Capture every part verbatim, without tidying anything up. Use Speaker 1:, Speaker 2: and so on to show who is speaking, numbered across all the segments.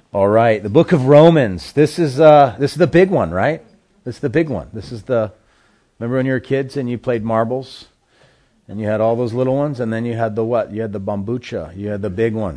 Speaker 1: All right, the book of Romans. This is uh, this is the big one, right? This is the big one. This is the. Remember when you were kids and you played marbles, and you had all those little ones, and then you had the what? You had the bambucha. You had the big one.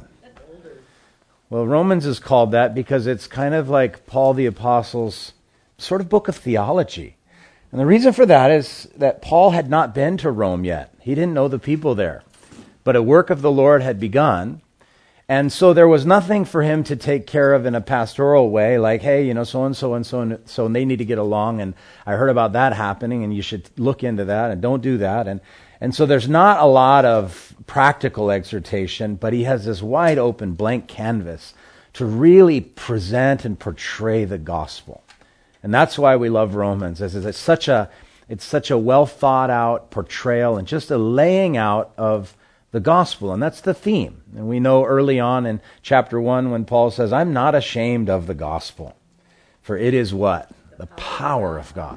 Speaker 1: Well, Romans is called that because it's kind of like Paul the Apostle's sort of book of theology. And the reason for that is that Paul had not been to Rome yet. He didn't know the people there. But a work of the Lord had begun. And so there was nothing for him to take care of in a pastoral way, like, hey, you know, so-and-so and so-and-so, and they need to get along, and I heard about that happening, and you should look into that, and don't do that. And and so there's not a lot of practical exhortation, but he has this wide open blank canvas to really present and portray the gospel. And that's why we love Romans. It's, it's such a it's such a well thought out portrayal and just a laying out of the gospel, and that's the theme. And we know early on in chapter one when Paul says, I'm not ashamed of the gospel, for it is what? The power of God.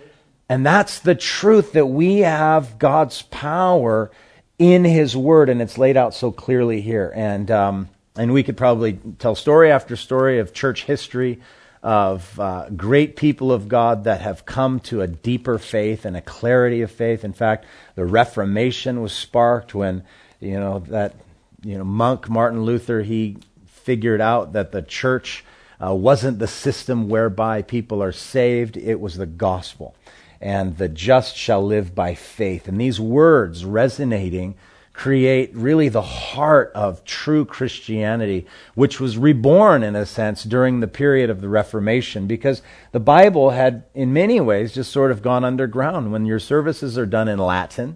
Speaker 1: And that's the truth, that we have God's power in His Word, and it's laid out so clearly here. And um, and we could probably tell story after story of church history, of uh, great people of God that have come to a deeper faith and a clarity of faith. In fact, the Reformation was sparked when, you know, that you know monk Martin Luther, he figured out that the church uh, wasn't the system whereby people are saved, it was the gospel. And the just shall live by faith. And these words resonating create really the heart of true Christianity, which was reborn, in a sense, during the period of the Reformation, because the Bible had, in many ways, just sort of gone underground. When your services are done in Latin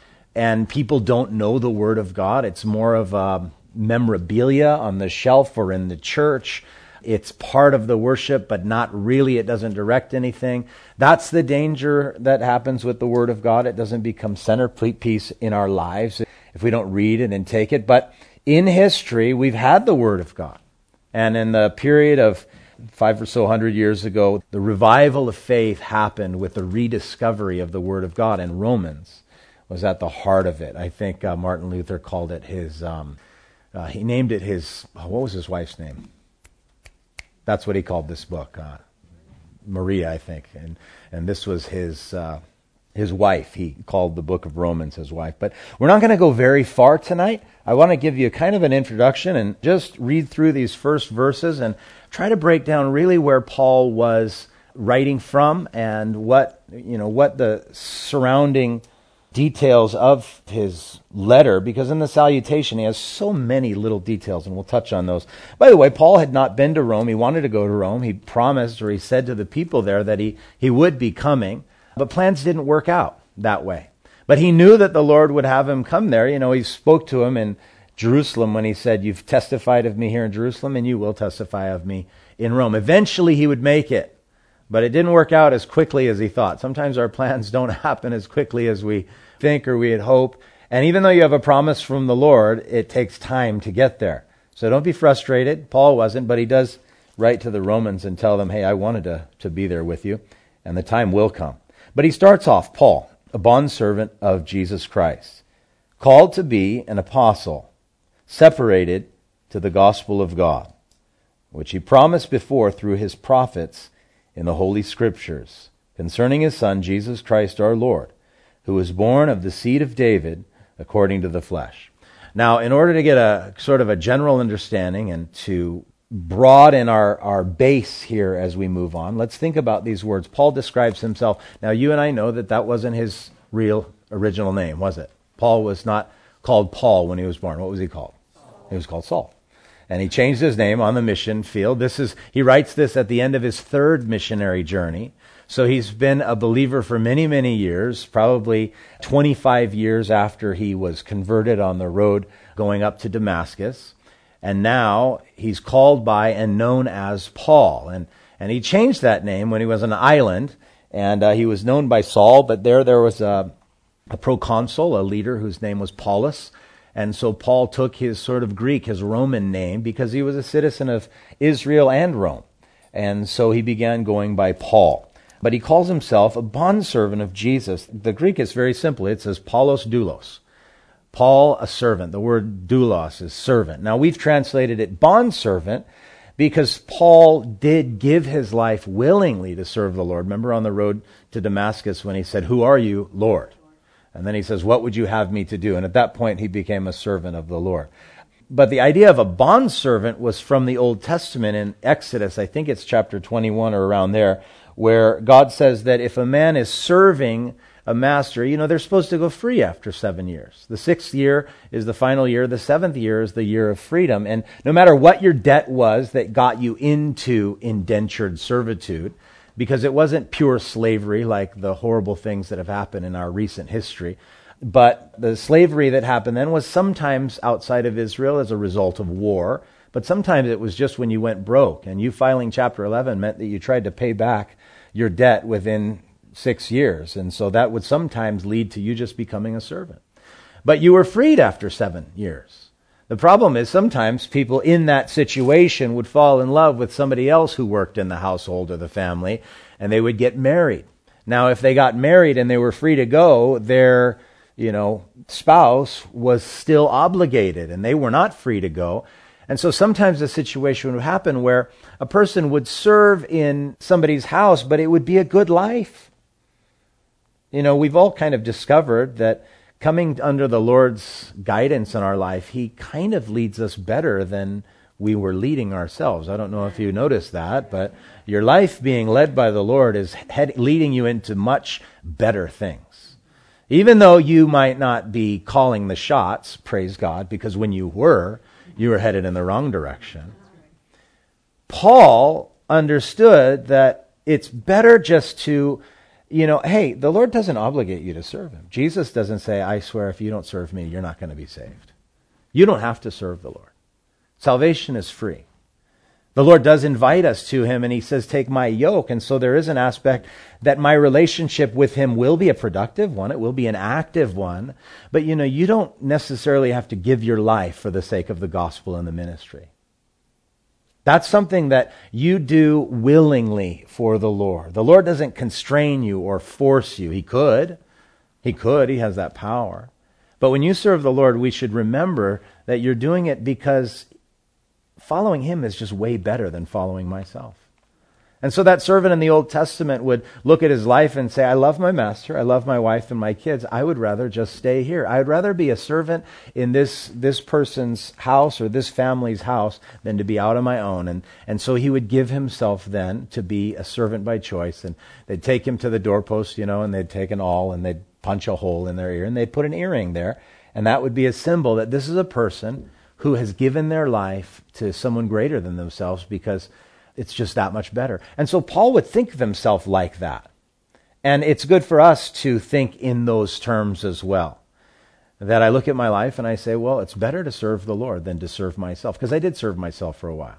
Speaker 1: and people don't know the Word of God, it's more of a memorabilia on the shelf or in the church. It's part of the worship, but not really. It doesn't direct anything. That's the danger that happens with the Word of God. It doesn't become centerpiece in our lives if we don't read it and take it. But in history, we've had the Word of God. And in the period of five or so hundred years ago, the revival of faith happened with the rediscovery of the Word of God. And Romans was at the heart of it. I think uh, Martin Luther called it his, um, uh, he named it his, oh, what was his wife's name? That's what he called this book, uh, Maria, I think. And and this was his uh, his wife. He called the book of Romans his wife. But we're not going to go very far tonight. I want to give you kind of an introduction and just read through these first verses and try to break down really where Paul was writing from and what, you know, what the surrounding details of his letter, because in the salutation he has so many little details, and we'll touch on those. By the way, Paul had not been to Rome. He wanted to go to Rome. He promised, or he said to the people there, that he, he would be coming, but plans didn't work out that way. But he knew that the Lord would have him come there. You know, he spoke to him in Jerusalem when he said, you've testified of me here in Jerusalem, and you will testify of me in Rome. Eventually he would make it, but it didn't work out as quickly as he thought. Sometimes our plans don't happen as quickly as we think or we had hoped. And even though you have a promise from the Lord, it takes time to get there. So don't be frustrated. Paul wasn't, but he does write to the Romans and tell them, hey, I wanted to, to be there with you, and the time will come. But he starts off, Paul, a bondservant of Jesus Christ, called to be an apostle, separated to the gospel of God, which he promised before through his prophets in the Holy Scriptures, concerning his Son, Jesus Christ our Lord, who was born of the seed of David according to the flesh. Now, in order to get a sort of a general understanding and to broaden our, our base here as we move on, let's think about these words. Paul describes himself. Now, you and I know that that wasn't his real original name, was it? Paul was not called Paul when he was born. What was he called? Saul. He was called Saul. And he changed his name on the mission field. This is he writes this at the end of his third missionary journey. So he's been a believer for many, many years, probably twenty-five years after he was converted on the road going up to Damascus. And now he's called by and known as Paul. And and he changed that name when he was on an island, and uh, he was known by Saul, but there there was a, a proconsul, a leader whose name was Paulus. And so Paul took his sort of Greek, his Roman name, because he was a citizen of Israel and Rome. And so he began going by Paul. But he calls himself a bondservant of Jesus. The Greek is very simple. It says Paulos doulos. Paul, a servant. The word doulos is servant. Now, we've translated it bondservant because Paul did give his life willingly to serve the Lord. Remember on the road to Damascus when he said, "Who are you, Lord?" And then he says, "What would you have me to do?" And at that point, he became a servant of the Lord. But the idea of a bondservant was from the Old Testament in Exodus. I think it's chapter twenty-one or around there, where God says that if a man is serving a master, you know, they're supposed to go free after seven years. The sixth year is the final year. The seventh year is the year of freedom. And no matter what your debt was that got you into indentured servitude, because it wasn't pure slavery like the horrible things that have happened in our recent history, but the slavery that happened then was sometimes outside of Israel as a result of war, but sometimes it was just when you went broke. And you filing Chapter eleven meant that you tried to pay back your debt within six years. And so that would sometimes lead to you just becoming a servant. But you were freed after seven years. The problem is sometimes people in that situation would fall in love with somebody else who worked in the household or the family, and they would get married. Now, if they got married and they were free to go, their, you know, spouse was still obligated, and they were not free to go. And so sometimes a situation would happen where a person would serve in somebody's house, but it would be a good life. You know, we've all kind of discovered that coming under the Lord's guidance in our life, He kind of leads us better than we were leading ourselves. I don't know if you noticed that, but your life being led by the Lord is head, leading you into much better things. Even though you might not be calling the shots, praise God, because when you were, you were headed in the wrong direction. Paul understood that it's better just to, you know, hey, the Lord doesn't obligate you to serve Him. Jesus doesn't say, "I swear if you don't serve me, you're not going to be saved." You don't have to serve the Lord. Salvation is free. The Lord does invite us to Him, and He says, "Take my yoke." And so there is an aspect that my relationship with Him will be a productive one. It will be an active one. But, you know, you don't necessarily have to give your life for the sake of the gospel and the ministry. That's something that you do willingly for the Lord. The Lord doesn't constrain you or force you. He could. He could. He has that power. But when you serve the Lord, we should remember that you're doing it because following Him is just way better than following myself. And so that servant in the Old Testament would look at his life and say, "I love my master, I love my wife and my kids. I would rather just stay here. I would rather be a servant in this this person's house or this family's house than to be out on my own." And and so he would give himself then to be a servant by choice. And they'd take him to the doorpost, you know, and they'd take an awl and they'd punch a hole in their ear and they'd put an earring there. And that would be a symbol that this is a person who has given their life to someone greater than themselves because it's just that much better. And so Paul would think of himself like that. And it's good for us to think in those terms as well. That I look at my life and I say, well, it's better to serve the Lord than to serve myself. Because I did serve myself for a while.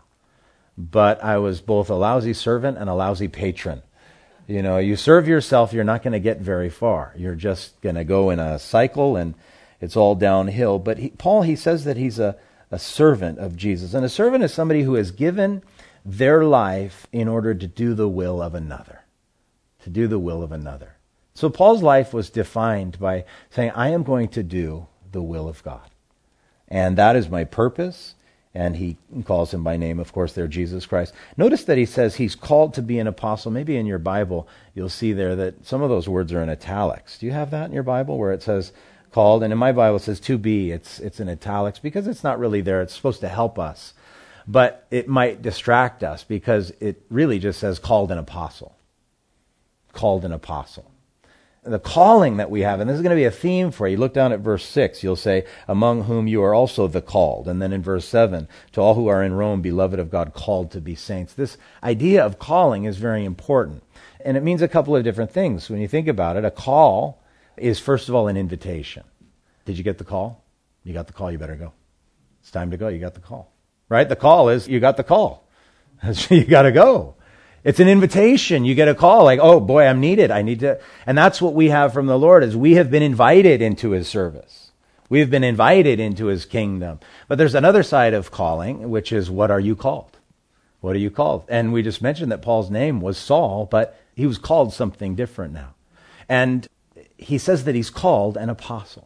Speaker 1: But I was both a lousy servant and a lousy patron. You know, you serve yourself, you're not going to get very far. You're just going to go in a cycle and it's all downhill. But he, Paul, he says that he's a, a servant of Jesus. And a servant is somebody who has given their life in order to do the will of another. To do the will of another. So Paul's life was defined by saying, I am going to do the will of God. And that is my purpose. And he calls him by name, of course, there, Jesus Christ. Notice that he says he's called to be an apostle. Maybe in your Bible, you'll see there that some of those words are in italics. Do you have that in your Bible where it says called? And in my Bible, it says to be. It's, it's in italics because it's not really there. It's supposed to help us. But it might distract us because it really just says called an apostle. Called an apostle. The calling that we have, and this is going to be a theme for you. Look down at verse six. You'll say, among whom you are also the called. And then in verse seven, to all who are in Rome, beloved of God, called to be saints. This idea of calling is very important. And it means a couple of different things. When you think about it, a call is, first of all, an invitation. Did you get the call? You got the call, you better go. It's time to go, you got the call. Right? The call is, you got the call. You got to go. It's an invitation. You get a call like, oh boy, I'm needed. I need to. And that's what we have from the Lord is we have been invited into His service. We have been invited into His kingdom. But there's another side of calling, which is what are you called? What are you called? And we just mentioned that Paul's name was Saul, but he was called something different now. And he says that he's called an apostle.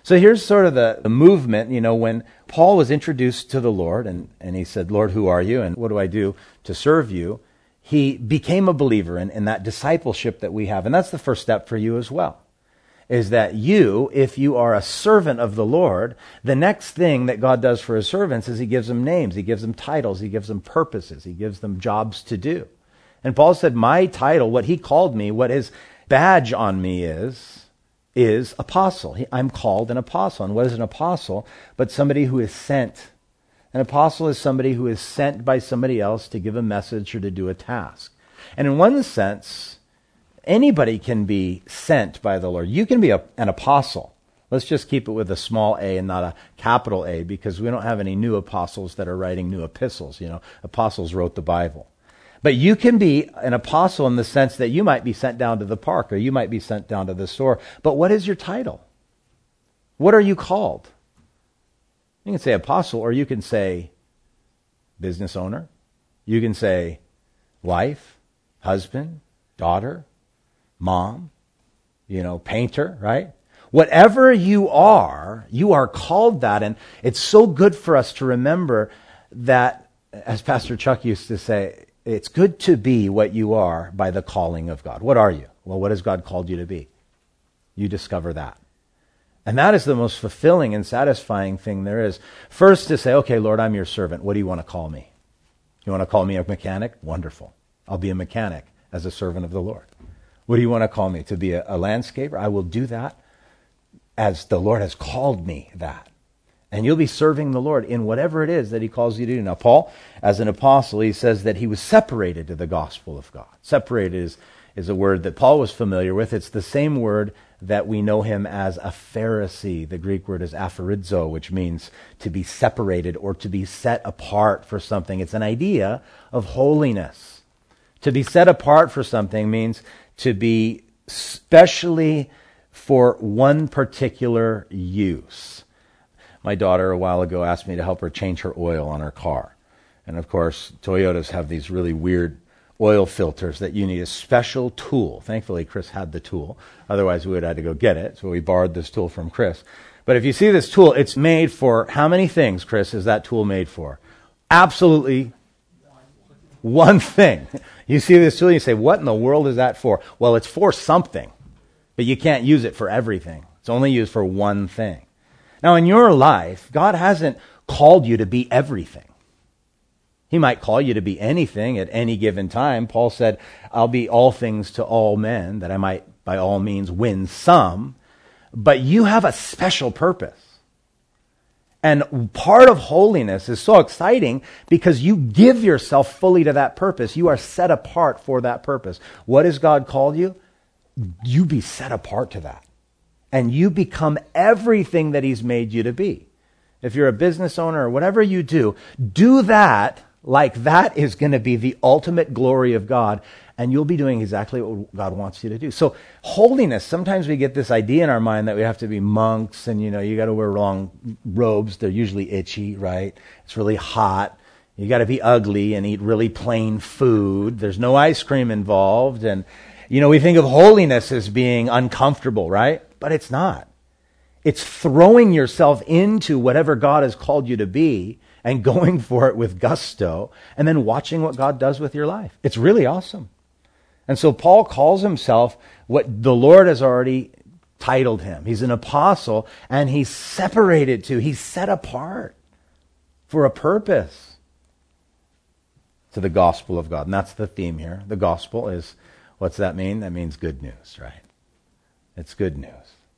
Speaker 1: So here's sort of the, the movement, you know, when Paul was introduced to the Lord and, and he said, Lord, who are you and what do I do to serve you? He became a believer in, in that discipleship that we have. And that's the first step for you as well, is that you, if you are a servant of the Lord, the next thing that God does for his servants is he gives them names, he gives them titles, he gives them purposes, he gives them jobs to do. And Paul said, my title, what he called me, what his badge on me is, is apostle. He, I'm called an apostle. And what is an apostle? But somebody who is sent. An apostle is somebody who is sent by somebody else to give a message or to do a task. And in one sense, anybody can be sent by the Lord. You can be a, an apostle. Let's just keep it with a small a and not a capital A, because we don't have any new apostles that are writing new epistles. You know, apostles wrote the Bible. But you can be an apostle in the sense that you might be sent down to the park or you might be sent down to the store. But what is your title? What are you called? You can say apostle, or you can say business owner. You can say wife, husband, daughter, mom, you know, painter, right? Whatever you are, you are called that. And it's so good for us to remember that, as Pastor Chuck used to say, it's good to be what you are by the calling of God. What are you? Well, what has God called you to be? You discover that. And that is the most fulfilling and satisfying thing there is. First to say, okay, Lord, I'm your servant. What do you want to call me? You want to call me a mechanic? Wonderful. I'll be a mechanic as a servant of the Lord. What do you want to call me? To be a, a landscaper? I will do that as the Lord has called me that. And you'll be serving the Lord in whatever it is that he calls you to do. Now, Paul, as an apostle, he says that he was separated to the gospel of God. Separated is, is a word that Paul was familiar with. It's the same word that we know him as a Pharisee. The Greek word is aphorizo, which means to be separated or to be set apart for something. It's an idea of holiness. To be set apart for something means to be specially for one particular use. My daughter a while ago asked me to help her change her oil on her car. And of course, Toyotas have these really weird oil filters that you need a special tool. Thankfully, Chris had the tool. Otherwise, we would have had to go get it. So we borrowed this tool from Chris. But if you see this tool, it's made for how many things, Chris, is that tool made for? Absolutely one thing. You see this tool and you say, what in the world is that for? Well, it's for something, but you can't use it for everything. It's only used for one thing. Now, in your life, God hasn't called you to be everything. He might call you to be anything at any given time. Paul said, I'll be all things to all men, that I might by all means win some. But you have a special purpose. And part of holiness is so exciting because you give yourself fully to that purpose. You are set apart for that purpose. What has God called you? You be set apart to that. And you become everything that he's made you to be. If you're a business owner or whatever you do, do that like that is going to be the ultimate glory of God, and you'll be doing exactly what God wants you to do. So holiness, sometimes we get this idea in our mind that we have to be monks and, you know, you got to wear long robes. They're usually itchy, right? It's really hot. You got to be ugly and eat really plain food. There's no ice cream involved. And, you know, we think of holiness as being uncomfortable, right? But it's not. It's throwing yourself into whatever God has called you to be and going for it with gusto and then watching what God does with your life. It's really awesome. And so Paul calls himself what the Lord has already titled him. He's an apostle and he's separated to, he's set apart for a purpose to the gospel of God. And that's the theme here. The gospel is, what's that mean? That means good news, right? It's good news.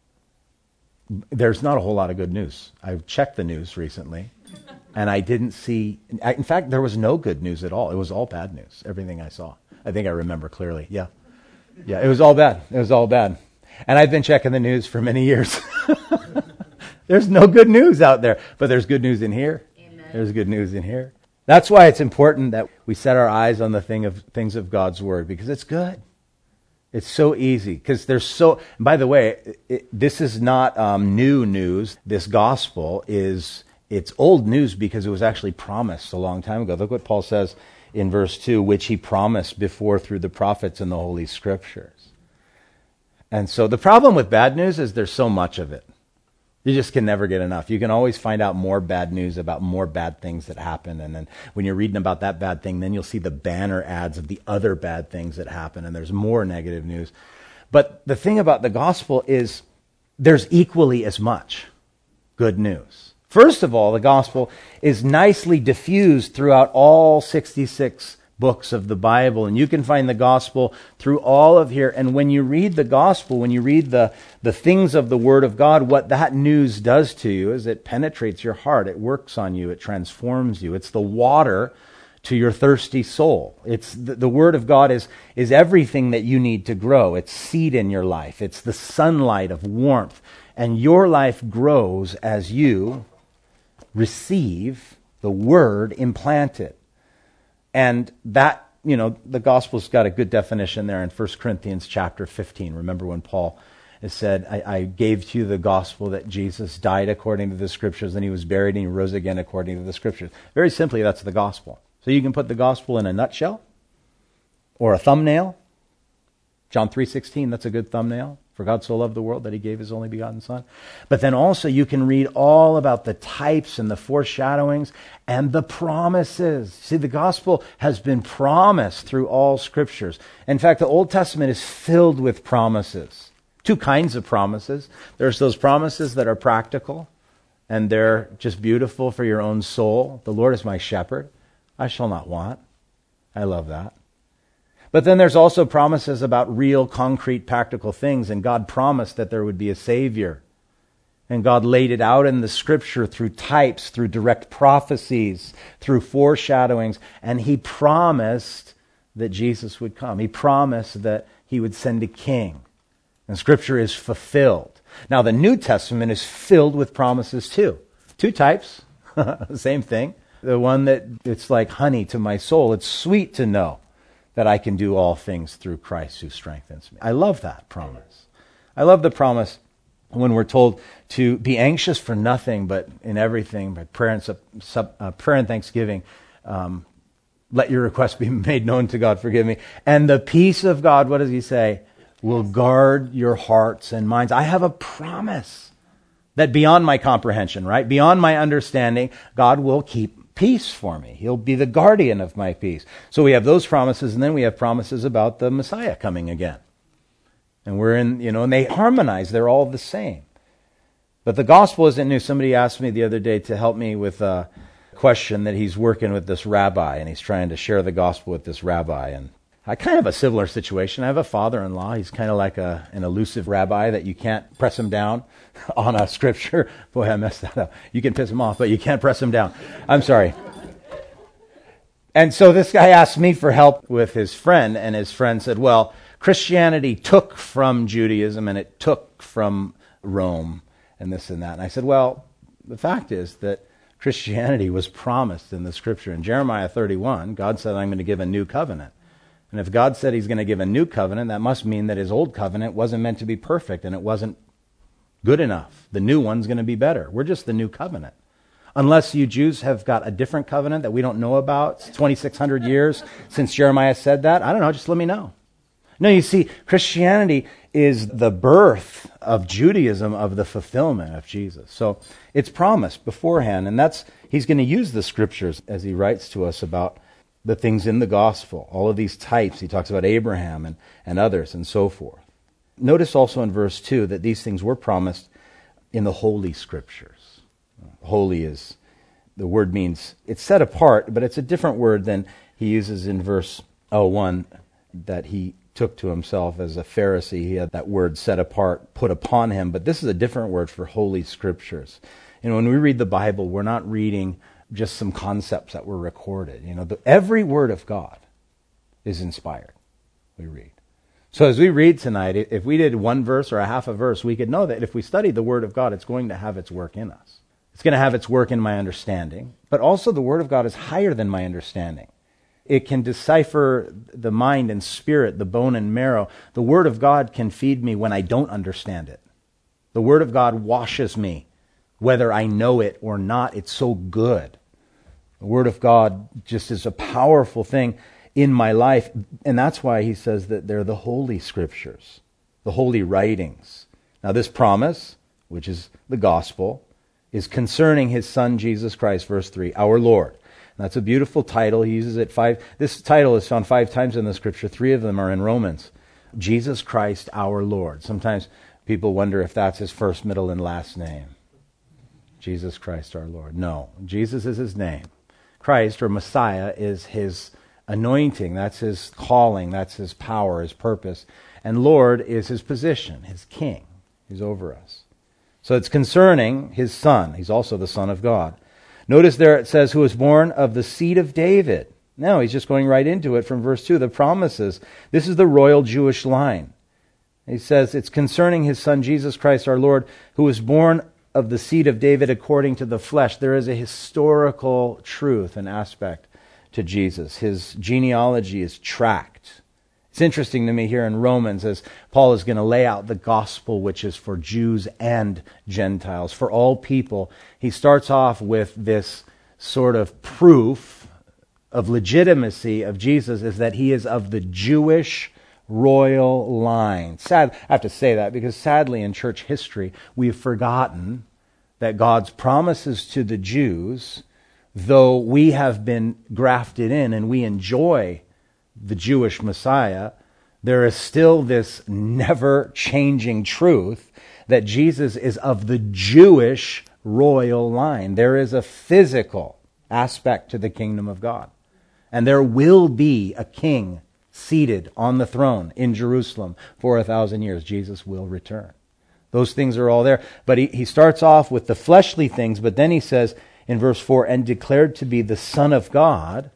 Speaker 1: There's not a whole lot of good news. I've checked the news recently, and I didn't see... In fact, there was no good news at all. It was all bad news, everything I saw. I think I remember clearly. Yeah. Yeah, it was all bad. It was all bad. And I've been checking the news for many years. There's no good news out there, but there's good news in here. Amen. There's good news in here. That's why it's important that we set our eyes on the thing of things of God's Word, because it's good. It's so easy because there's so, by the way, it, it, this is not um, new news. This gospel is, it's old news because it was actually promised a long time ago. Look what Paul says in verse two, which he promised before through the prophets and the Holy Scriptures. And so the problem with bad news is there's so much of it. You just can never get enough. You can always find out more bad news about more bad things that happen. And then when you're reading about that bad thing, then you'll see the banner ads of the other bad things that happen. And there's more negative news. But the thing about the gospel is there's equally as much good news. First of all, the gospel is nicely diffused throughout all sixty-six books of the Bible, and you can find the gospel through all of here. And when you read the gospel, when you read the, the things of the Word of God, what that news does to you is it penetrates your heart, it works on you, it transforms you. It's the water to your thirsty soul. It's the, the Word of God is, is everything that you need to grow. It's seed in your life. It's the sunlight of warmth. And your life grows as you receive the Word implanted. And that, you know, the gospel's got a good definition there in First Corinthians chapter fifteen. Remember when Paul has said, I, I gave to you the gospel that Jesus died according to the Scriptures, and he was buried and he rose again according to the Scriptures. Very simply, that's the gospel. So you can put the gospel in a nutshell or a thumbnail. John three sixteen, that's a good thumbnail. For God so loved the world that he gave his only begotten Son. But then also you can read all about the types and the foreshadowings and the promises. See, the gospel has been promised through all scriptures. In fact, the Old Testament is filled with promises. Two kinds of promises. There's those promises that are practical and they're just beautiful for your own soul. The Lord is my shepherd. I shall not want. I love that. But then there's also promises about real, concrete, practical things. And God promised that there would be a Savior. And God laid it out in the Scripture through types, through direct prophecies, through foreshadowings. And he promised that Jesus would come. He promised that he would send a king. And Scripture is fulfilled. Now, the New Testament is filled with promises too. Two types, same thing. The one that it's like honey to my soul. It's sweet to know that I can do all things through Christ who strengthens me. I love that promise. I love the promise when we're told to be anxious for nothing, but in everything, by prayer and, sub, sub, uh, prayer and thanksgiving, um, let your requests be made known to God, forgive me. And the peace of God, what does he say? Will guard your hearts and minds. I have a promise that beyond my comprehension, right? Beyond my understanding, God will keep peace for me. He'll be the guardian of my peace. So we have those promises, and then we have promises about the Messiah coming again. And we're in, you know, and they harmonize. They're all the same. But the gospel isn't new. Somebody asked me the other day to help me with a question that he's working with this rabbi, and he's trying to share the gospel with this rabbi. And I kind of have a similar situation. I have a father-in-law. He's kind of like a, an elusive rabbi that you can't press him down on a scripture. Boy, I messed that up. You can piss him off, but you can't press him down. I'm sorry. And so this guy asked me for help with his friend, and his friend said, well, Christianity took from Judaism and it took from Rome and this and that. And I said, well, the fact is that Christianity was promised in the scripture. In Jeremiah thirty-one, God said, I'm going to give a new covenant. And if God said he's going to give a new covenant, that must mean that his old covenant wasn't meant to be perfect and it wasn't good enough. The new one's going to be better. We're just the new covenant. Unless you Jews have got a different covenant that we don't know about. It's twenty-six hundred years since Jeremiah said that. I don't know, just let me know. No, you see, Christianity is the birth of Judaism, of the fulfillment of Jesus. So it's promised beforehand, and that's he's going to use the scriptures as he writes to us about the things in the gospel, all of these types. He talks about Abraham and, and others and so forth. Notice also in verse two that these things were promised in the Holy Scriptures. Holy is, the word means, it's set apart, but it's a different word than he uses in verse oh one that he took to himself as a Pharisee. He had that word set apart, put upon him, but this is a different word for Holy Scriptures. You know, when we read the Bible, we're not reading just some concepts that were recorded. You know, the, every word of God is inspired, we read. So as we read tonight, if we did one verse or a half a verse, we could know that if we study the Word of God, it's going to have its work in us. It's going to have its work in my understanding, but also the Word of God is higher than my understanding. It can decipher the mind and spirit, the bone and marrow. The Word of God can feed me when I don't understand it. The Word of God washes me, whether I know it or not. It's so good. The Word of God just is a powerful thing in my life. And that's why he says that they're the Holy Scriptures, the holy writings. Now this promise which is the gospel, is concerning his Son, Jesus Christ, verse three, our Lord. And that's a beautiful title. He uses it five. This title is found five times in the Scripture. Three of them are in Romans. Jesus Christ, our Lord. Sometimes people wonder if that's his first, middle, and last name. Jesus Christ, our Lord. No, Jesus is his name. Christ, or Messiah, is his anointing. That's his calling. That's his power, his purpose. And Lord is his position, his king. He's over us. So it's concerning his Son. He's also the Son of God. Notice there it says, who was born of the seed of David. No, he's just going right into it from verse two. The promises. This is the royal Jewish line. He says it's concerning his Son, Jesus Christ our Lord, who was born of the seed of David according to the flesh. There is a historical truth and aspect to Jesus. His genealogy is tracked. It's interesting to me here in Romans as Paul is going to lay out the gospel, which is for Jews and Gentiles, for all people. He starts off with this sort of proof of legitimacy of Jesus is that he is of the Jewish royal line. Sad, I have to say that because sadly in church history we've forgotten that God's promises to the Jews, though we have been grafted in and we enjoy the Jewish Messiah, there is still this never-changing truth that Jesus is of the Jewish royal line. There is a physical aspect to the kingdom of God. And there will be a king seated on the throne in Jerusalem for a thousand years. Jesus will return. Those things are all there. But he, he starts off with the fleshly things, but then he says in verse four, and declared to be the Son of God.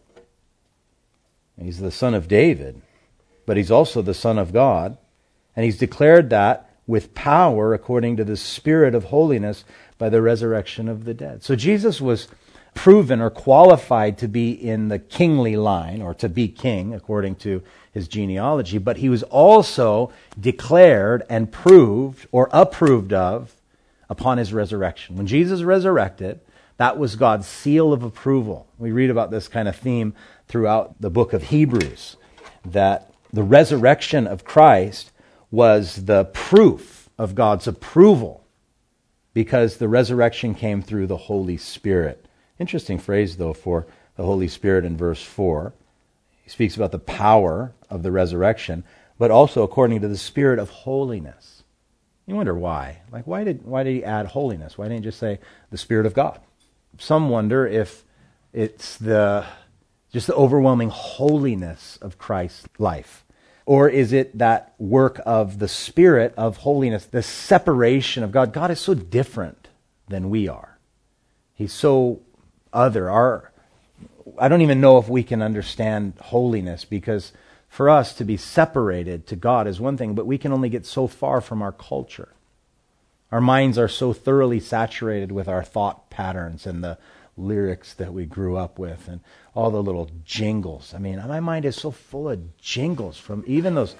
Speaker 1: He's the son of David, but he's also the Son of God. And he's declared that with power according to the Spirit of holiness by the resurrection of the dead. So Jesus was proven or qualified to be in the kingly line, or to be king according to his genealogy, but he was also declared and proved or approved of upon his resurrection. When Jesus resurrected, that was God's seal of approval. We read about this kind of theme throughout the book of Hebrews, that the resurrection of Christ was the proof of God's approval because the resurrection came through the Holy Spirit. Interesting phrase, though, for the Holy Spirit in verse four. He speaks about the power of the resurrection, but also according to the Spirit of holiness. You wonder why. Like, why did why did he add holiness? Why didn't he just say the Spirit of God? Some wonder if it's the just the overwhelming holiness of Christ's life. Or is it that work of the Spirit of holiness, the separation of God? God is so different than we are. He's so other. Our, I don't even know if we can understand holiness, because for us to be separated to God is one thing, but we can only get so far from our culture. Our minds are so thoroughly saturated with our thought patterns and the lyrics that we grew up with and all the little jingles. I mean, my mind is so full of jingles from even those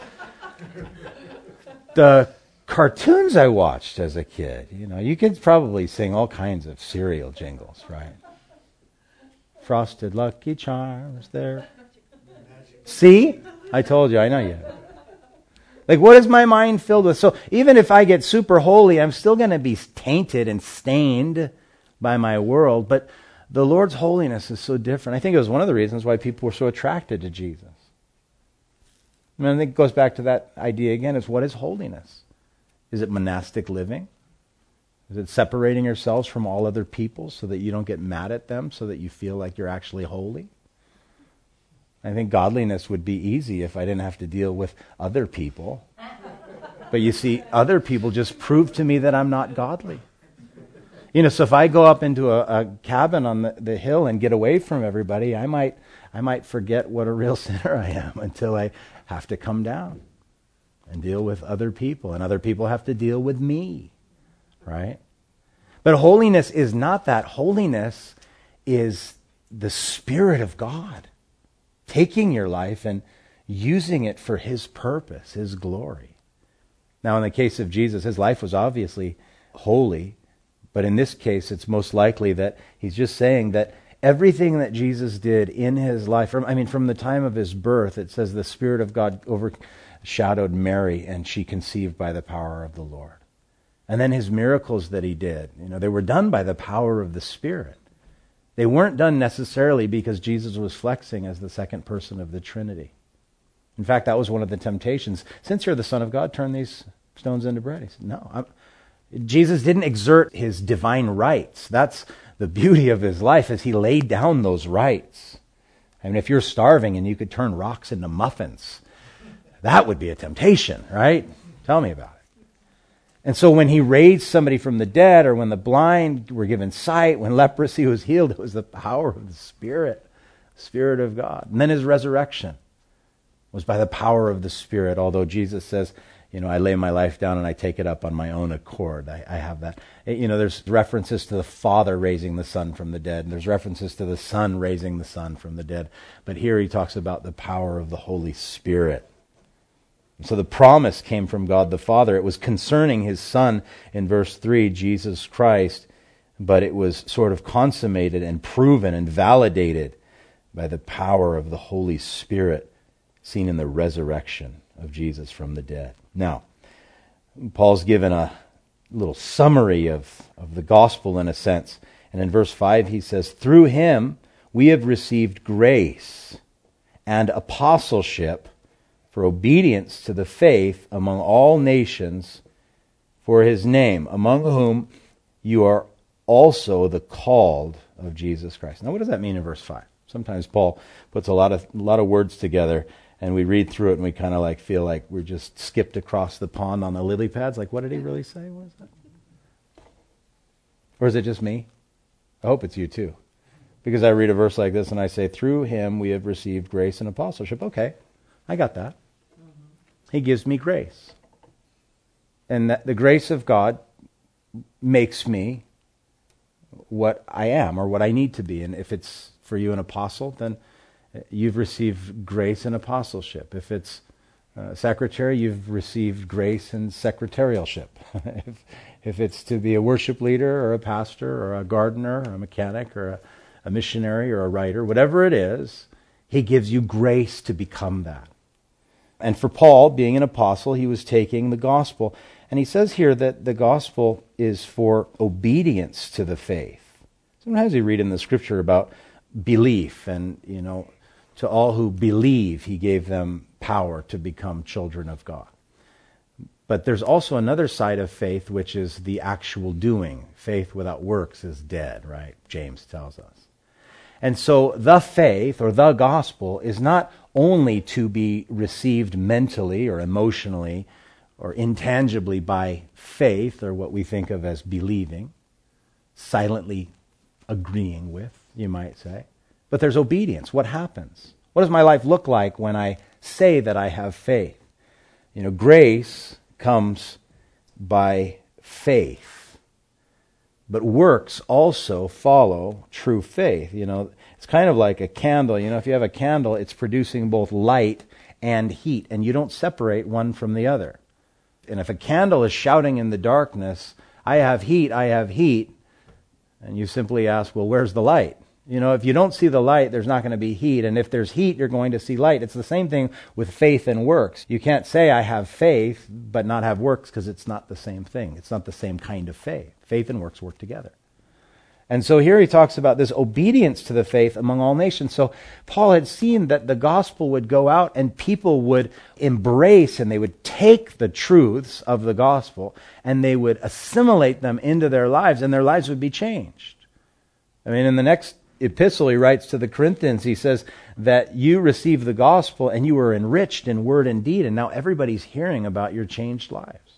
Speaker 1: the cartoons I watched as a kid. You know, you could probably sing all kinds of cereal jingles, right? Frosted Lucky Charms there. See? I told you, I know you. Like, what is my mind filled with? So even if I get super holy, I'm still going to be tainted and stained by my world. But the Lord's holiness is so different. I think it was one of the reasons why people were so attracted to Jesus. I mean, I think it goes back to that idea again, is what is holiness? Is it monastic living? Is it separating yourselves from all other people so that you don't get mad at them, so that you feel like you're actually holy? I think godliness would be easy if I didn't have to deal with other people. But you see, other people just prove to me that I'm not godly. You know, so if I go up into a, a cabin on the, the hill and get away from everybody, I might I might forget what a real sinner I am until I have to come down and deal with other people, and other people have to deal with me, right? But holiness is not that. Holiness is the Spirit of God taking your life and using it for His purpose, His glory. Now, in the case of Jesus, His life was obviously holy, but in this case, it's most likely that He's just saying that everything that Jesus did in His life, from, I mean, from the time of His birth, it says the Spirit of God overshadowed Mary, and she conceived by the power of the Lord. And then his miracles that he did, you know, they were done by the power of the Spirit. They weren't done necessarily because Jesus was flexing as the second person of the Trinity. In fact, that was one of the temptations. Since you're the Son of God, turn these stones into bread. He said, no. I'm, Jesus didn't exert his divine rights. That's the beauty of his life, is he laid down those rights. I mean, if you're starving and you could turn rocks into muffins, that would be a temptation, right? Tell me about it. And so when he raised somebody from the dead, or when the blind were given sight, when leprosy was healed, it was the power of the Spirit, the Spirit of God. And then his resurrection was by the power of the Spirit, although Jesus says, you know, I lay my life down and I take it up on my own accord. I, I have that. You know, there's references to the Father raising the Son from the dead, and there's references to the Son raising the Son from the dead. But here he talks about the power of the Holy Spirit. So the promise came from God the Father. It was concerning his Son in verse three, Jesus Christ, but it was sort of consummated and proven and validated by the power of the Holy Spirit seen in the resurrection of Jesus from the dead. Now, Paul's given a little summary of, of the gospel in a sense. And in verse five he says, through him we have received grace and apostleship for obedience to the faith among all nations for his name, among whom you are also the called of Jesus Christ. Now what does that mean in verse five? Sometimes Paul puts a lot of a lot of words together, and we read through it and we kind of like feel like we're just skipped across the pond on the lily pads. Like, what did he really say? What is that? Or is it just me? I hope it's you too. Because I read a verse like this and I say, through him we have received grace and apostleship. Okay, I got that. Mm-hmm. He gives me grace. And that the grace of God makes me what I am or what I need to be. And if it's for you an apostle, then you've received grace and apostleship. If it's uh, secretary, you've received grace and secretarialship. if, if it's to be a worship leader or a pastor or a gardener or a mechanic or a, a missionary or a writer, whatever it is, he gives you grace to become that. And for Paul, being an apostle, he was taking the gospel. And he says here that the gospel is for obedience to the faith. Sometimes you read in the scripture about belief, and, you know, to all who believe, he gave them power to become children of God. But there's also another side of faith, which is the actual doing. Faith without works is dead, right? James tells us. And so the faith, or the gospel, is not only to be received mentally or emotionally or intangibly by faith, or what we think of as believing, silently agreeing with, you might say. But there's obedience. What happens? What does my life look like when I say that I have faith? You know, grace comes by faith. But works also follow true faith. You know, it's kind of like a candle. You know, if you have a candle, it's producing both light and heat, and you don't separate one from the other. And if a candle is shouting in the darkness, I have heat, I have heat, and you simply ask, well, where's the light? You know, if you don't see the light, there's not going to be heat. And if there's heat, you're going to see light. It's the same thing with faith and works. You can't say I have faith but not have works, because it's not the same thing. It's not the same kind of faith. Faith and works work together. And so here he talks about this obedience to the faith among all nations. So Paul had seen that the gospel would go out and people would embrace and they would take the truths of the gospel and they would assimilate them into their lives, and their lives would be changed. I mean, in the next epistle he writes to the Corinthians, he says that you received the gospel and you were enriched in word and deed, and now everybody's hearing about your changed lives.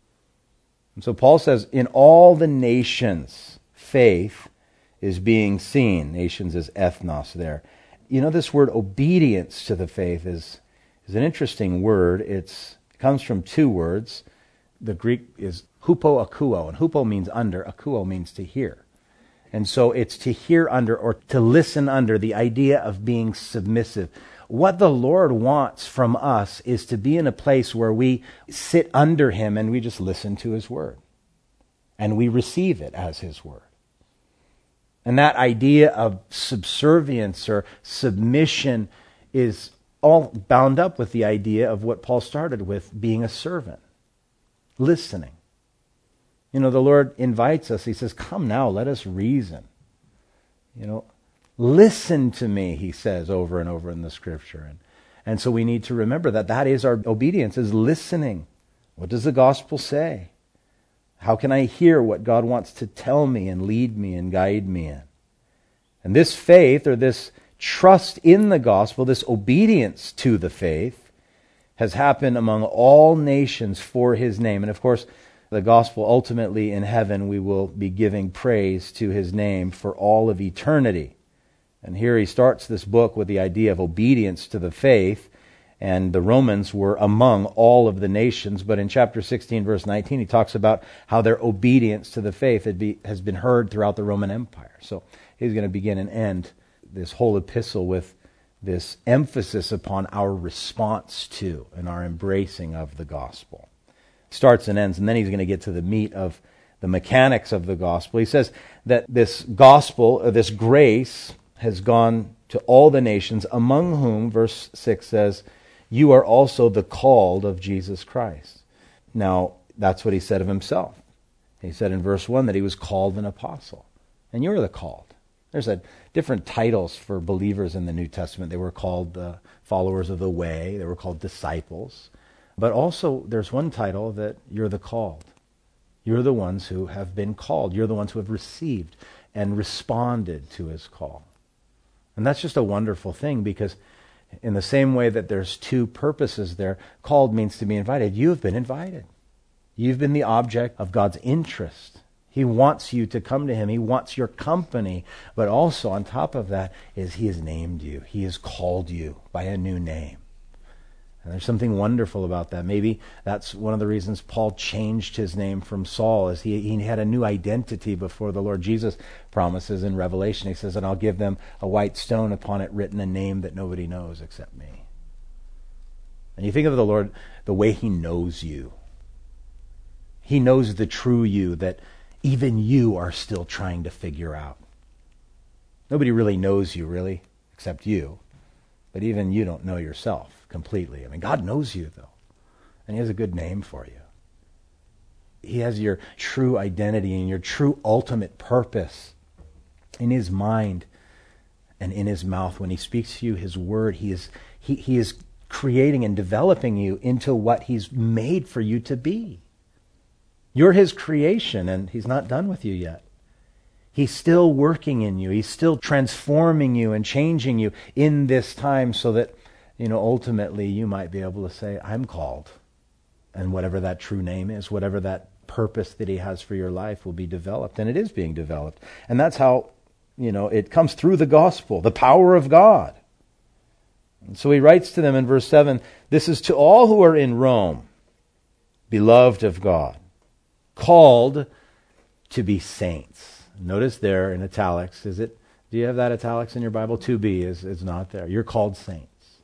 Speaker 1: And so Paul says, in all the nations, faith is being seen. Nations is ethnos there. You know, this word obedience to the faith is, is an interesting word. It's, it comes from two words. The Greek is hupo akuo, and hupo means under, akuo means to hear. And so it's to hear under, or to listen under, the idea of being submissive. What the Lord wants from us is to be in a place where we sit under him and we just listen to his word. And we receive it as his word. And that idea of subservience or submission is all bound up with the idea of what Paul started with, being a servant, listening. You know, the Lord invites us. He says, come now, let us reason. You know, listen to me, he says over and over in the scripture. And, and so we need to remember that that is our obedience, is listening. What does the gospel say? How can I hear what God wants to tell me and lead me and guide me in? And this faith, or this trust in the gospel, this obedience to the faith, has happened among all nations for his name. And of course, the gospel ultimately in heaven, we will be giving praise to his name for all of eternity. And here he starts this book with the idea of obedience to the faith. And the Romans were among all of the nations. But in chapter sixteen, verse nineteen, he talks about how their obedience to the faith had be, has been heard throughout the Roman Empire. So he's going to begin and end this whole epistle with this emphasis upon our response to and our embracing of the gospel. Starts and ends, and then he's going to get to the meat of the mechanics of the gospel. He says that this gospel, or this grace, has gone to all the nations, among whom, verse six says, you are also the called of Jesus Christ. Now, that's what he said of himself. He said in verse one that he was called an apostle. And you're the called. There's a different titles for believers in the New Testament. They were called uh, followers of the way. They were called disciples. But also, there's one title that you're the called. You're the ones who have been called. You're the ones who have received and responded to his call. And that's just a wonderful thing, because in the same way that there's two purposes there, called means to be invited. You have been invited. You've been the object of God's interest. He wants you to come to him. He wants your company. But also on top of that is he has named you. He has called you by a new name. And there's something wonderful about that. Maybe that's one of the reasons Paul changed his name from Saul, is he, he had a new identity before the Lord. Jesus promises in Revelation, he says, and I'll give them a white stone, upon it written a name that nobody knows except me. And you think of the Lord, the way he knows you. He knows the true you that even you are still trying to figure out. Nobody really knows you, really, except you. But even you don't know yourself completely. I mean, God knows you, though. And he has a good name for you. He has your true identity and your true ultimate purpose in his mind and in his mouth. When he speaks to you, his word, he is, he, he is creating and developing you into what he's made for you to be. You're his creation, and he's not done with you yet. He's still working in you. He's still transforming you and changing you in this time, so that, you know, ultimately you might be able to say, I'm called. And whatever that true name is, whatever that purpose that he has for your life will be developed. And it is being developed. And that's how, you know, it comes through the gospel, the power of God. And so he writes to them in verse seven, this is to all who are in Rome, beloved of God, called to be saints. Notice there in italics, is it, do you have that italics in your Bible? to be is, is not there. You're called saints.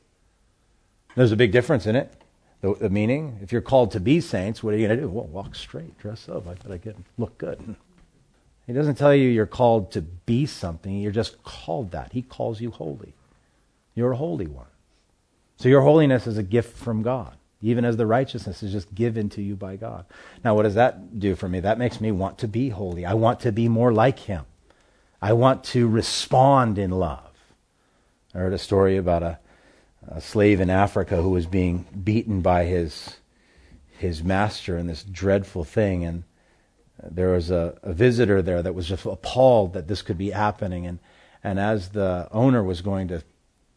Speaker 1: There's a big difference in it. The, the meaning, if you're called to be saints, what are you going to do? Well, walk straight, dress up. I gotta get look good. He doesn't tell you you're called to be something. You're just called that. He calls you holy. You're a holy one. So your holiness is a gift from God, even as the righteousness is just given to you by God. Now, what does that do for me? That makes me want to be holy. I want to be more like him. I want to respond in love. I heard a story about a, a slave in Africa who was being beaten by his his master in this dreadful thing. And there was a, a visitor there that was just appalled that this could be happening. And, and as the owner was going to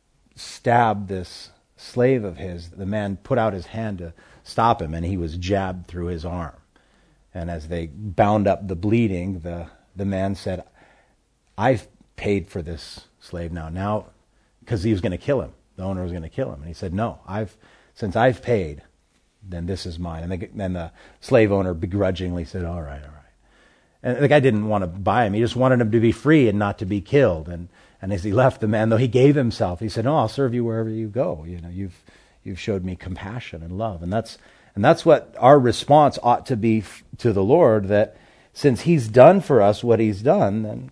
Speaker 1: stab this slave of his, the man put out his hand to stop him, and he was jabbed through his arm. And as they bound up the bleeding, the, the man said, I've paid for this slave now. Now, because he was going to kill him. The owner was going to kill him. And he said, no, I've since I've paid, then this is mine. And the, then the slave owner begrudgingly said, all right, all right. And the guy didn't want to buy him. He just wanted him to be free and not to be killed. And and as he left the man, though he gave himself, he said, no, I'll serve you wherever you go. You know, you've you've showed me compassion and love. And that's and that's what our response ought to be f- to the Lord, that since he's done for us what he's done, then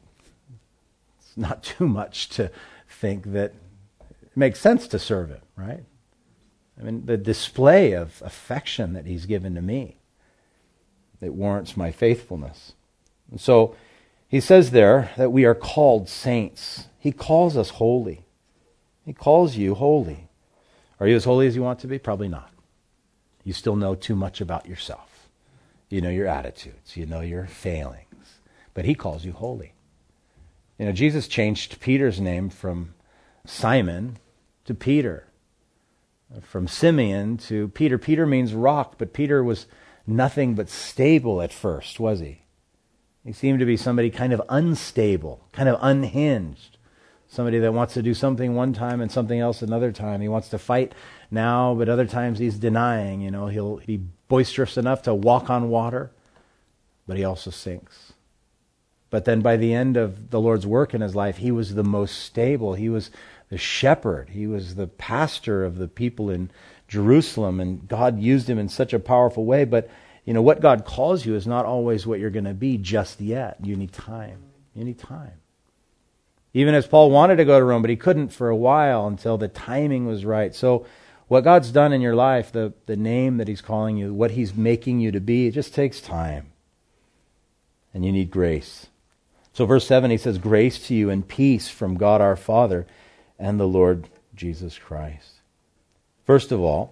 Speaker 1: it's not too much to think that it makes sense to serve him, right? I mean, the display of affection that he's given to me, It warrants my faithfulness. And so he says there that we are called saints. He calls us holy. He calls you holy. Are you as holy as you want to be? Probably not. You still know too much about yourself. You know your attitudes. You know your failings. But he calls you holy. You know, Jesus changed Peter's name from Simon to Peter. From Simeon to Peter. Peter means rock, but Peter was nothing but stable at first, was he? He seemed to be somebody kind of unstable, kind of unhinged. Somebody that wants to do something one time and something else another time. He wants to fight now, but other times he's denying. You know, he'll be boisterous enough to walk on water, but he also sinks. But then by the end of the Lord's work in his life, he was the most stable. He was the shepherd. He was the pastor of the people in Jerusalem, and God used him in such a powerful way. But, you know, what God calls you is not always what you're going to be just yet. You need time. You need time. Even as Paul wanted to go to Rome, but he couldn't for a while until the timing was right. So what God's done in your life, the, the name that he's calling you, what he's making you to be, it just takes time. And you need grace. So verse seven, he says, grace to you and peace from God our Father and the Lord Jesus Christ. First of all,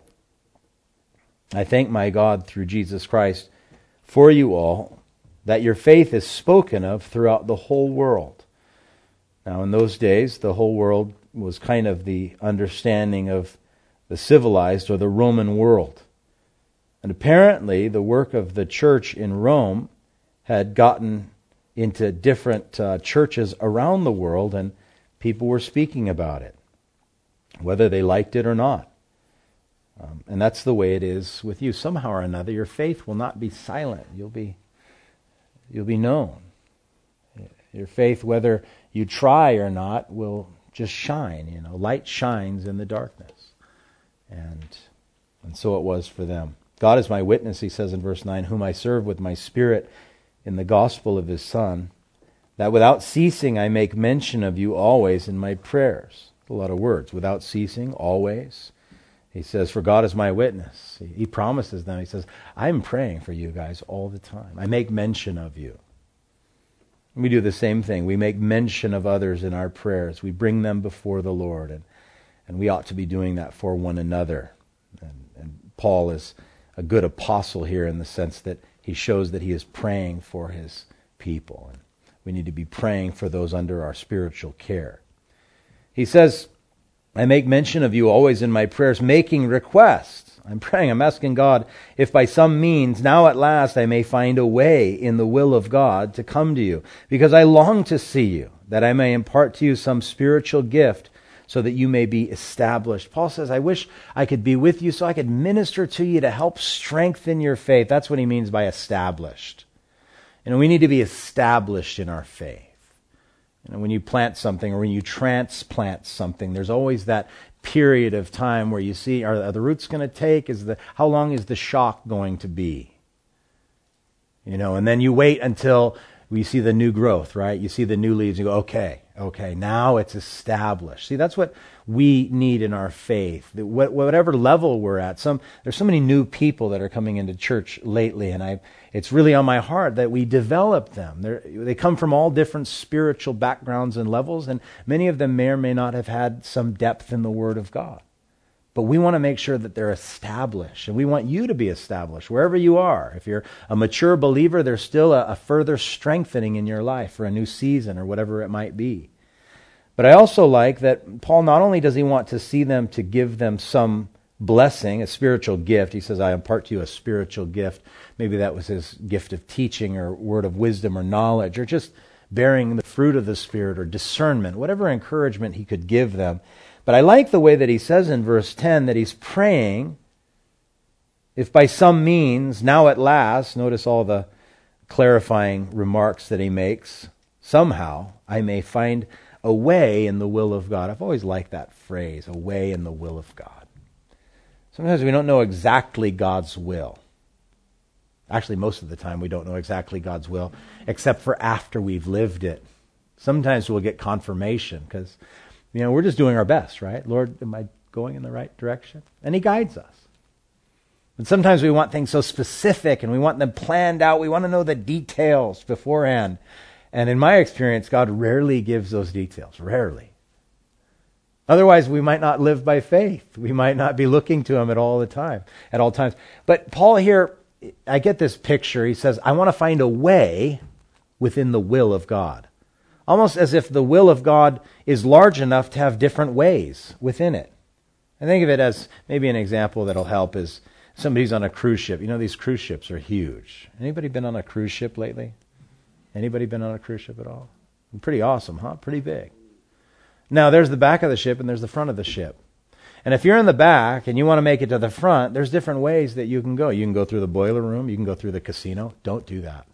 Speaker 1: I thank my God through Jesus Christ for you all, that your faith is spoken of throughout the whole world. Now in those days, the whole world was kind of the understanding of the civilized or the Roman world. And apparently the work of the church in Rome had gotten into different uh, churches around the world, and people were speaking about it, whether they liked it or not. Um, and that's the way it is with you. Somehow or another, your faith will not be silent. You'll be, you'll be known. Your faith, whether you try or not, will just shine. You know, light shines in the darkness, and and so it was for them. God is my witness, he says in verse nine, whom I serve with my spirit in the gospel of his Son, that without ceasing I make mention of you always in my prayers. A lot of words. Without ceasing, always. He says, for God is my witness. He, he promises them. He says, I'm praying for you guys all the time. I make mention of you. We do the same thing. We make mention of others in our prayers. We bring them before the Lord. And, and we ought to be doing that for one another. And, and Paul is a good apostle here in the sense that he shows that he is praying for his people. And we need to be praying for those under our spiritual care. He says, I make mention of you always in my prayers, making requests. I'm praying, I'm asking God, if by some means, now at last, I may find a way in the will of God to come to you, because I long to see you, that I may impart to you some spiritual gift, so that you may be established. Paul says, I wish I could be with you so I could minister to you to help strengthen your faith. That's what he means by established. You know, we need to be established in our faith. You know, when you plant something or when you transplant something, there's always that period of time where you see, are, are the roots going to take? Is the how long is the shock going to be? You know, and then you wait until we see the new growth, right? You see the new leaves, you go, okay, okay, now it's established. See, that's what we need in our faith. That wh- whatever level we're at, some there's so many new people that are coming into church lately, and I it's really on my heart that we develop them. They're, they come from all different spiritual backgrounds and levels, and many of them may or may not have had some depth in the Word of God. But we want to make sure that they're established, and we want you to be established wherever you are. If you're a mature believer, there's still a, a further strengthening in your life for a new season or whatever it might be. But I also like that Paul, not only does he want to see them to give them some blessing, a spiritual gift. He says, I impart to you a spiritual gift. Maybe that was his gift of teaching or word of wisdom or knowledge or just bearing the fruit of the Spirit or discernment, whatever encouragement he could give them. But I like the way that he says in verse ten that he's praying, if by some means, now at last, notice all the clarifying remarks that he makes, somehow I may find a way in the will of God. I've always liked that phrase, a way in the will of God. Sometimes we don't know exactly God's will. Actually, most of the time we don't know exactly God's will, except for after we've lived it. Sometimes we'll get confirmation because, you know, we're just doing our best, right? Lord, am I going in the right direction? And he guides us. And sometimes we want things so specific and we want them planned out. We want to know the details beforehand. And in my experience, God rarely gives those details. Rarely. Otherwise, we might not live by faith. We might not be looking to him at all the time, at all times. But Paul here, I get this picture. He says, I want to find a way within the will of God. Almost as if the will of God is large enough to have different ways within it. I think of it as maybe an example that'll help is somebody's on a cruise ship. You know, these cruise ships are huge. Anybody been on a cruise ship lately? Anybody been on a cruise ship at all? Pretty awesome, huh? Pretty big. Now, there's the back of the ship and there's the front of the ship. And if you're in the back and you want to make it to the front, there's different ways that you can go. You can go through the boiler room. You can go through the casino. Don't do that.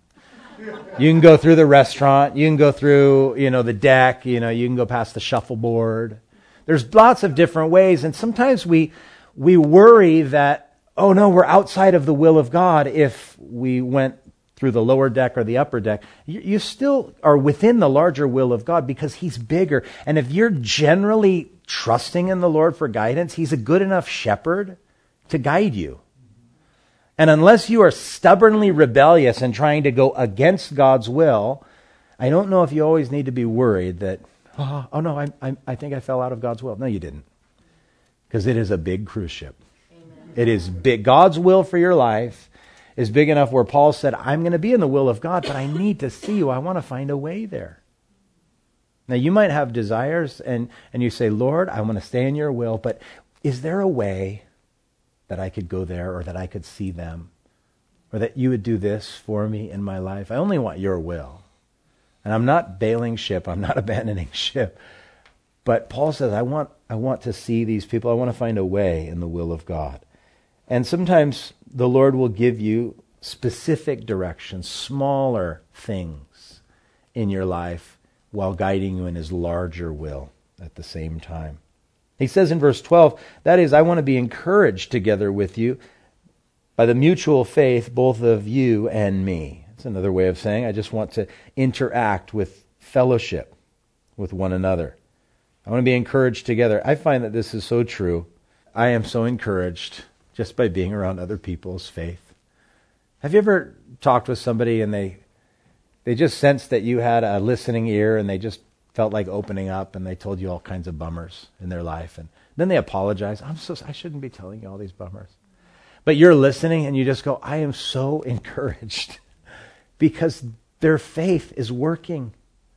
Speaker 1: You can go through the restaurant. You can go through, you know, the deck. You know, you can go past the shuffleboard. There's lots of different ways. And sometimes we we worry that, oh no, we're outside of the will of God if we went through the lower deck or the upper deck. You, you still are within the larger will of God because he's bigger. And if you're generally trusting in the Lord for guidance, he's a good enough shepherd to guide you. And unless you are stubbornly rebellious and trying to go against God's will, I don't know if you always need to be worried that, oh, oh no, I, I, I think I fell out of God's will. No, you didn't. Because it is a big cruise ship. Amen. It is big. God's will for your life is big enough where Paul said, I'm going to be in the will of God, but I need to see you. I want to find a way there. Now, you might have desires and, and you say, Lord, I want to stay in your will, but is there a way that I could go there or that I could see them or that you would do this for me in my life? I only want your will. And I'm not bailing ship. I'm not abandoning ship. But Paul says, I want, I want to see these people. I want to find a way in the will of God. And sometimes the Lord will give you specific directions, smaller things in your life while guiding you in his larger will at the same time. He says in verse twelve, that is, I want to be encouraged together with you by the mutual faith, both of you and me. That's another way of saying I just want to interact with fellowship with one another. I want to be encouraged together. I find that this is so true. I am so encouraged just by being around other people's faith. Have you ever talked with somebody and they they just sensed that you had a listening ear and they just felt like opening up and they told you all kinds of bummers in their life and then they apologize. I'm so I shouldn't be telling you all these bummers. But you're listening and you just go, I am so encouraged because their faith is working.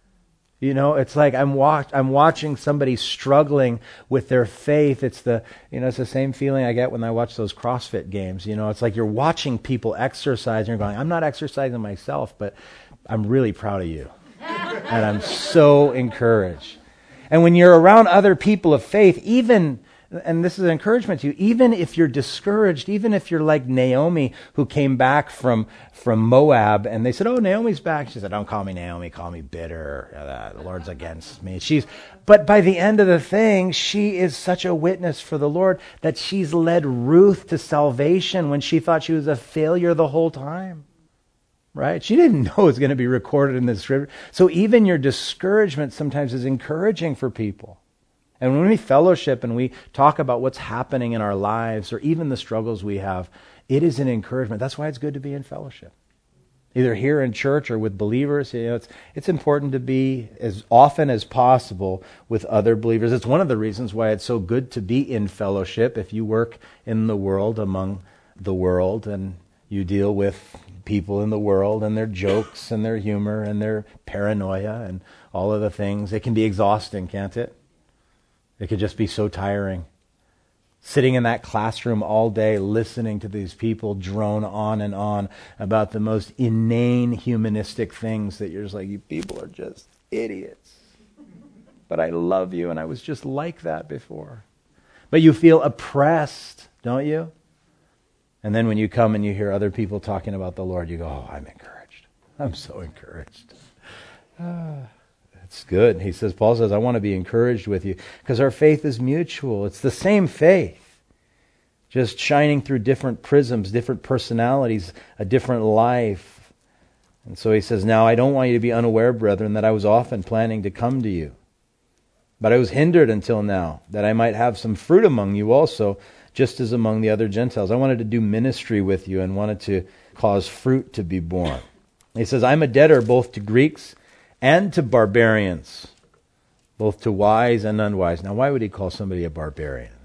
Speaker 1: You know, it's like I'm watch, I'm watching somebody struggling with their faith. It's the, you know, it's the same feeling I get when I watch those CrossFit games. You know, it's like you're watching people exercise and you're going, I'm not exercising myself, but I'm really proud of you. And I'm so encouraged. And when you're around other people of faith, even, and this is an encouragement to you, even if you're discouraged, even if you're like Naomi who came back from, from Moab and they said, oh, Naomi's back. She said, don't call me Naomi, call me bitter. Uh, the Lord's against me. She's, but by the end of the thing, she is such a witness for the Lord that she's led Ruth to salvation when she thought she was a failure the whole time. Right? She didn't know it was going to be recorded in the scripture. So even your discouragement sometimes is encouraging for people. And when we fellowship and we talk about what's happening in our lives or even the struggles we have, it is an encouragement. That's why it's good to be in fellowship. Either here in church or with believers. You know, it's it's important to be as often as possible with other believers. It's one of the reasons why it's so good to be in fellowship if you work in the world among the world and you deal with people in the world and their jokes and their humor and their paranoia and all of the things. It can be exhausting, can't it? It could just be so tiring. Sitting in that classroom all day listening to these people drone on and on about the most inane humanistic things that you're just like, you people are just idiots. But I love you and I was just like that before. But you feel oppressed, don't you? And then when you come and you hear other people talking about the Lord, you go, oh, I'm encouraged. I'm so encouraged. Ah, that's good. He says, Paul says, I want to be encouraged with you because our faith is mutual. It's the same faith, just shining through different prisms, different personalities, a different life. And so he says, now I don't want you to be unaware, brethren, that I was often planning to come to you. But I was hindered until now, that I might have some fruit among you also, just as among the other Gentiles. I wanted to do ministry with you and wanted to cause fruit to be born. He says, I'm a debtor both to Greeks and to barbarians, both to wise and unwise. Now, why would he call somebody a barbarian?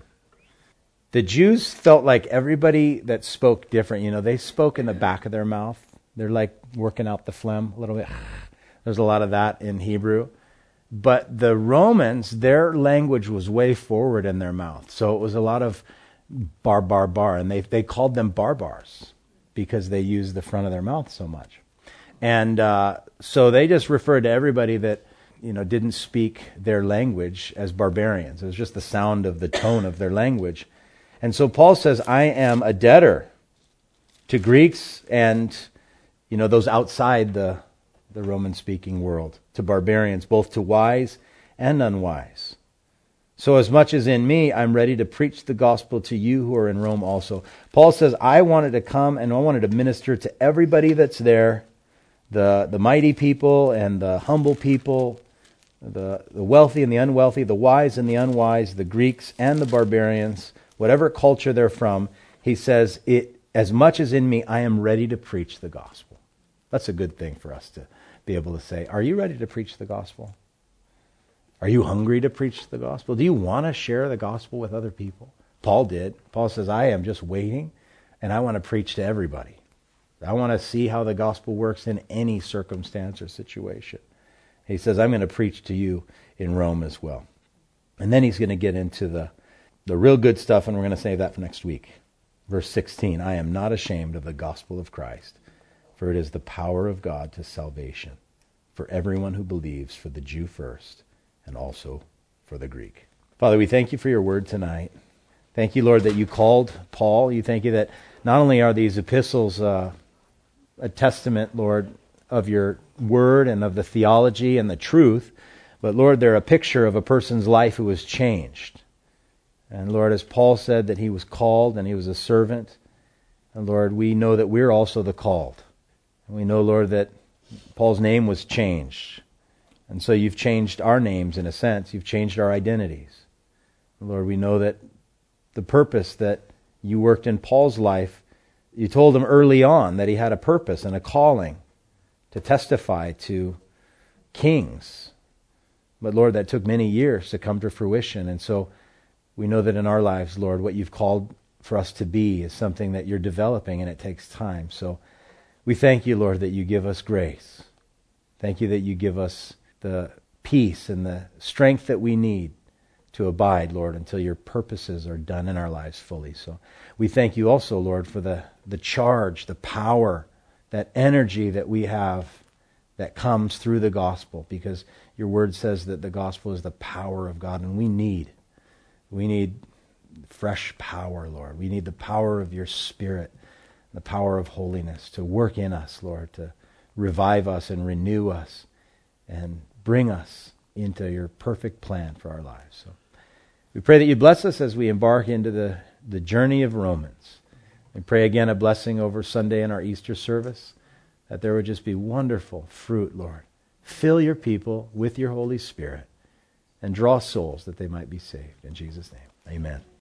Speaker 1: The Jews felt like everybody that spoke different. You know, they spoke in the back of their mouth. They're like working out the phlegm a little bit. There's a lot of that in Hebrew. But the Romans, their language was way forward in their mouth. So it was a lot of bar, bar, bar. And they they called them barbars because they used the front of their mouth so much. And uh, so they just referred to everybody that, you know, didn't speak their language as barbarians. It was just the sound of the tone of their language. And so Paul says, I am a debtor to Greeks and, you know, those outside the, the Roman-speaking world, to barbarians, both to wise and unwise. So as much as in me, I'm ready to preach the gospel to you who are in Rome also. Paul says, I wanted to come and I wanted to minister to everybody that's there, the, the mighty people and the humble people, the, the wealthy and the unwealthy, the wise and the unwise, the Greeks and the barbarians, whatever culture they're from. He says, it, as much as in me, I am ready to preach the gospel. That's a good thing for us to be able to say. Are you ready to preach the gospel? Are you hungry to preach the gospel? Do you want to share the gospel with other people? Paul did. Paul says, I am just waiting, and I want to preach to everybody. I want to see how the gospel works in any circumstance or situation. He says, I'm going to preach to you in Rome as well. And then he's going to get into the, the real good stuff, and we're going to save that for next week. Verse sixteen, I am not ashamed of the gospel of Christ, for it is the power of God to salvation for everyone who believes, for the Jew first, and also for the Greek. Father, we thank you for your word tonight. Thank you, Lord, that you called Paul. You thank you that not only are these epistles uh, a testament, Lord, of your word and of the theology and the truth, but Lord, they're a picture of a person's life who was changed. And Lord, as Paul said that he was called and he was a servant, and Lord, we know that we're also the called. And we know, Lord, that Paul's name was changed. And so you've changed our names in a sense. You've changed our identities. And Lord, we know that the purpose that you worked in Paul's life, you told him early on that he had a purpose and a calling to testify to kings. But Lord, that took many years to come to fruition. And so we know that in our lives, Lord, what you've called for us to be is something that you're developing, and it takes time. So we thank you, Lord, that you give us grace. Thank you that you give us the peace and the strength that we need to abide, Lord, until your purposes are done in our lives fully. So we thank you also, Lord, for the, the charge, the power, that energy that we have that comes through the gospel, because your word says that the gospel is the power of God, and we need, we need fresh power, Lord. We need the power of your Spirit, the power of holiness to work in us, Lord, to revive us and renew us and bring us into your perfect plan for our lives. So we pray that you bless us as we embark into the, the journey of Romans. We pray again a blessing over Sunday and our Easter service, that there would just be wonderful fruit, Lord. Fill your people with your Holy Spirit and draw souls that they might be saved. In Jesus' name, amen.